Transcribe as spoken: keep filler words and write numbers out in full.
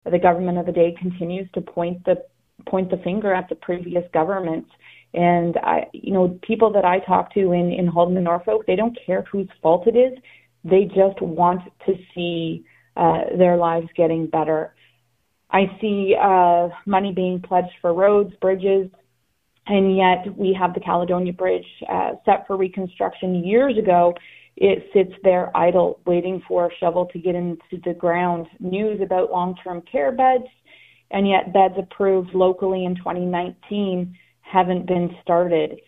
the government of the day continues to point the point the finger at the previous governments. And I, you know, people that I talk to in, in Halton and Norfolk, they don't care whose fault it is. They just want to see uh, their lives getting better. I see uh, money being pledged for roads, bridges, and yet we have the Caledonia Bridge uh, set for reconstruction years ago. It sits there idle, waiting for a shovel to get into the ground. News about long-term care beds, and yet beds approved locally in twenty nineteen haven't been started.